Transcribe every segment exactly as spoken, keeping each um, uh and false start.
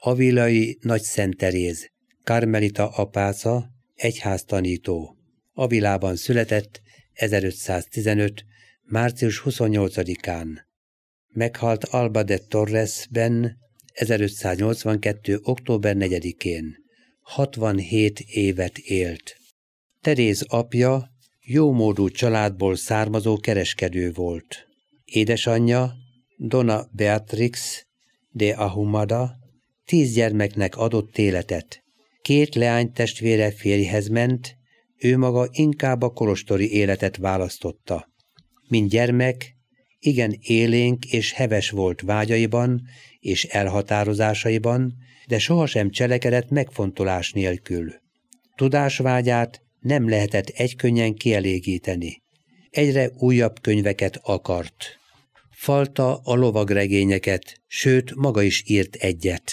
Avilai Nagy Szent Teréz, karmelita apáca, egyháztanító. Avilában született ezerötszáztizenöt. március huszonnyolcadikán. Meghalt Alba de Torresben ezerötszáznyolcvankettő. október negyedikén. hatvanhét évet élt. Teréz apja jómódú családból származó kereskedő volt. Édesanyja, Dona Beatrix de Ahumada, tíz gyermeknek adott életet. Két leánytestvére férjhez ment, ő maga inkább a kolostori életet választotta. Mint gyermek, igen élénk és heves volt vágyaiban és elhatározásaiban, de sohasem cselekedett megfontolás nélkül. Tudásvágyát nem lehetett egykönnyen kielégíteni. Egyre újabb könyveket akart. Falta a lovagregényeket, sőt, maga is írt egyet.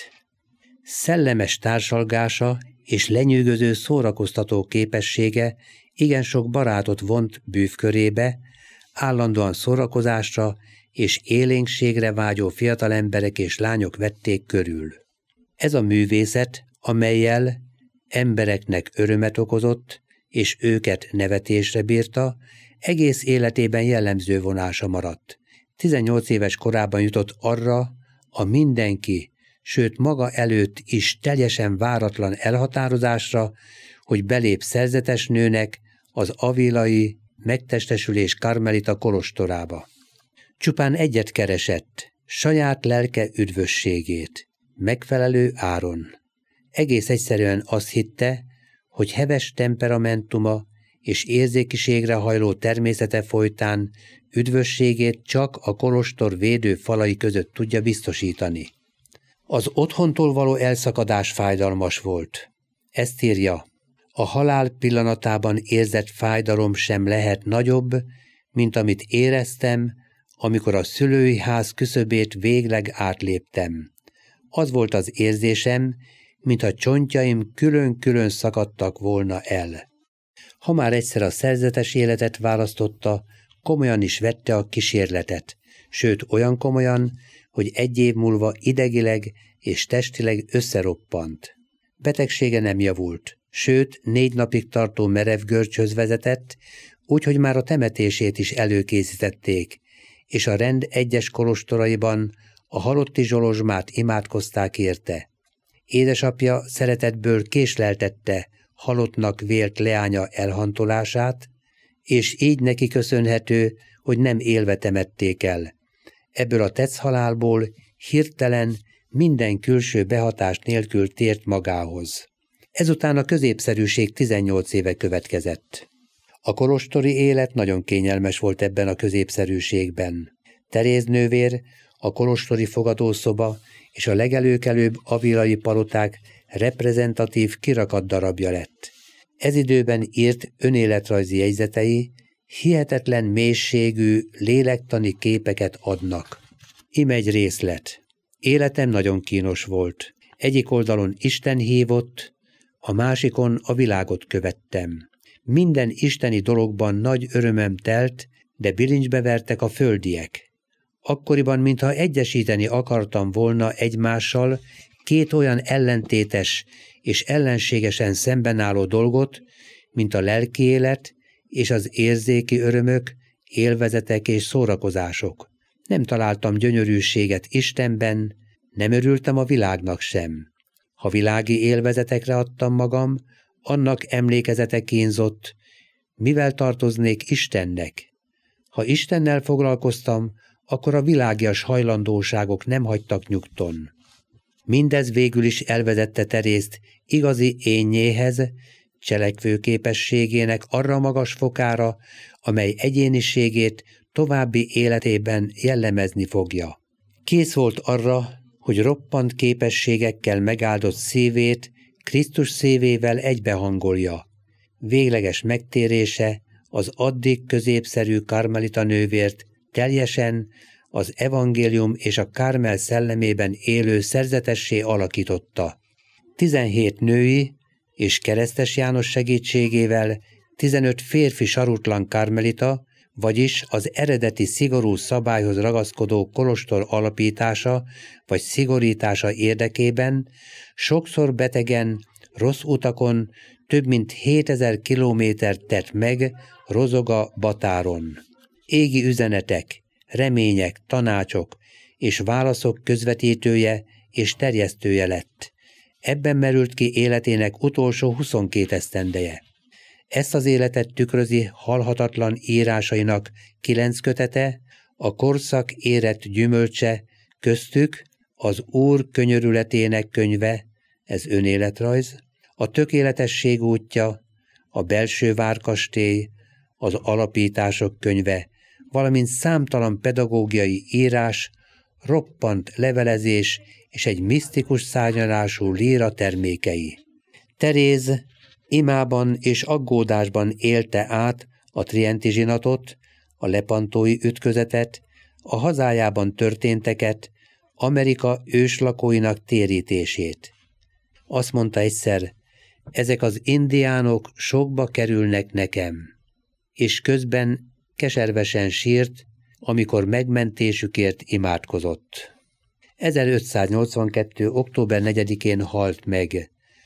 Szellemes társalgása és lenyűgöző szórakoztató képessége igen sok barátot vont bűvkörébe, állandóan szórakozásra és élénkségre vágyó fiatalemberek és lányok vették körül. Ez a művészet, amellyel embereknek örömet okozott, és őket nevetésre bírta, egész életében jellemző vonása maradt. tizennyolc éves korában jutott arra a mindenki, sőt maga előtt is teljesen váratlan elhatározásra, hogy belép szerzetes nőnek az avilai megtestesülés karmelita kolostorába. Csupán egyet keresett, saját lelke üdvösségét, megfelelő áron. Egész egyszerűen azt hitte, hogy heves temperamentuma és érzékiségre hajló természete folytán üdvösségét csak a kolostor védő falai között tudja biztosítani. Az otthontól való elszakadás fájdalmas volt. Ezt írja, a halál pillanatában érzett fájdalom sem lehet nagyobb, mint amit éreztem, amikor a szülői ház küszöbét végleg átléptem. Az volt az érzésem, mintha csontjaim külön-külön szakadtak volna el. Ha már egyszer a szerzetes életet választotta, komolyan is vette a kísérletet, sőt olyan komolyan, hogy egy év múlva idegileg és testileg összeroppant. Betegsége nem javult, sőt négy napig tartó merev görcsöz vezetett, úgyhogy már a temetését is előkészítették, és a rend egyes kolostoraiban a halotti zsolozsmát imádkozták érte. Édesapja szeretetből késleltette halottnak vélt leánya elhantolását, és így neki köszönhető, hogy nem élve temették el. Ebből a tetszhalálból hirtelen minden külső behatás nélkül tért magához. Ezután a középszerűség tizennyolc éve következett. A kolostori élet nagyon kényelmes volt ebben a középszerűségben. Teréz nővér, a kolostori fogadószoba és a legelőkelőbb avilai paloták reprezentatív kirakat darabja lett. Ez időben írt önéletrajzi jegyzetei hihetetlen mélységű lélektani képeket adnak. Ime egy részlet. Életem nagyon kínos volt. Egyik oldalon Isten hívott, a másikon a világot követtem. Minden isteni dologban nagy örömem telt, de bilincsbe vertek a földiek. Akkoriban, mintha egyesíteni akartam volna egymással két olyan ellentétes és ellenségesen szemben álló dolgot, mint a lelki élet és az érzéki örömök, élvezetek és szórakozások. Nem találtam gyönyörűséget Istenben, nem örültem a világnak sem. Ha világi élvezetekre adtam magam, annak emlékezete kínzott, mivel tartoznék Istennek. Ha Istennel foglalkoztam, akkor a világias hajlandóságok nem hagytak nyugton. Mindez végül is elvezette Terészt igazi énnyéhez, cselekvőképességének arra magas fokára, amely egyéniségét további életében jellemezni fogja. Kész volt arra, hogy roppant képességekkel megáldott szívét Krisztus szívével egybehangolja. Végleges megtérése az addig középszerű karmelita nővért teljesen az evangélium és a Kármel szellemében élő szerzetessé alakította. tizenhét női és Keresztes János segítségével tizenöt férfi sarutlan karmelita, vagyis az eredeti szigorú szabályhoz ragaszkodó kolostor alapítása vagy szigorítása érdekében sokszor betegen, rossz utakon több mint hétezer kilométert tett meg Rozoga-Batáron. Égi üzenetek, remények, tanácsok és válaszok közvetítője és terjesztője lett. Ebben merült ki életének utolsó huszonkét esztendeje. Ezt az életet tükrözi halhatatlan írásainak kilenc kötete, a korszak érett gyümölcse, köztük az Úr könyörületének könyve, ez önéletrajz, a tökéletesség útja, a belső várkastély, az alapítások könyve, valamint számtalan pedagógiai írás, roppant levelezés és egy misztikus szárnyalású líra termékei. Teréz imában és aggódásban élte át a trienti zsinatot, a lepantói ütközetet, a hazájában történteket, Amerika őslakóinak térítését. Azt mondta egyszer, ezek az indiánok sokba kerülnek nekem, és közben keservesen sírt, amikor megmentésükért imádkozott. ezerötszáznyolcvankettő. október negyedikén halt meg.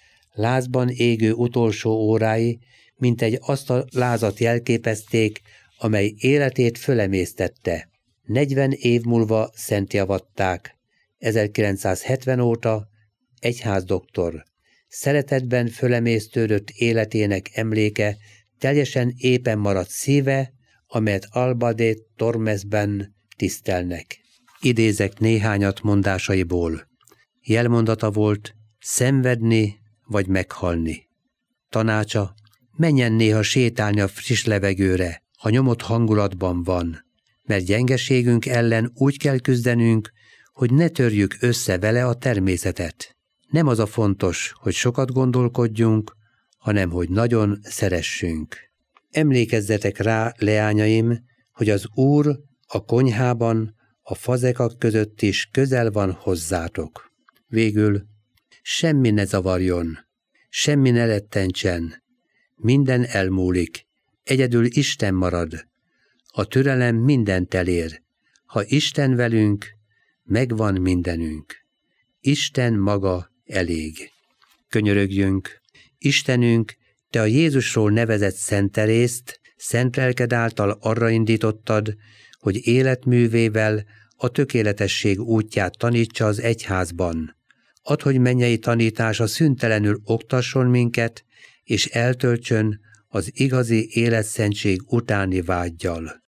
Lázban égő utolsó órái, mint egy azt a lázat jelképezték, amely életét fölemésztette. negyven év múlva szentjavatták. ezerkilencszázhetven óta egyházdoktor. Szeretetben fölemésztődött életének emléke teljesen épen maradt szíve, amelyet Alba de Tormesben tisztelnek. Idézek néhányat mondásaiból. Jelmondata volt, szenvedni vagy meghalni. Tanácsa, menjen néha sétálni a friss levegőre, ha nyomott hangulatban van, mert gyengeségünk ellen úgy kell küzdenünk, hogy ne törjük össze vele a természetet. Nem az a fontos, hogy sokat gondolkodjunk, hanem hogy nagyon szeressünk. Emlékezzetek rá, leányaim, hogy az Úr a konyhában, a fazekak között is közel van hozzátok. Végül semmi ne zavarjon, semmi ne rettentsen, minden elmúlik, egyedül Isten marad. A türelem mindent elér. Ha Isten velünk, megvan mindenünk. Isten maga elég. Könyörögjünk. Istenünk, te a Jézusról nevezett Szent Terészt szent lelked által arra indítottad, hogy életművével a tökéletesség útját tanítsa az egyházban. Add, hogy mennyei tanítása szüntelenül oktasson minket, és eltöltsön az igazi életszentség utáni vággyal.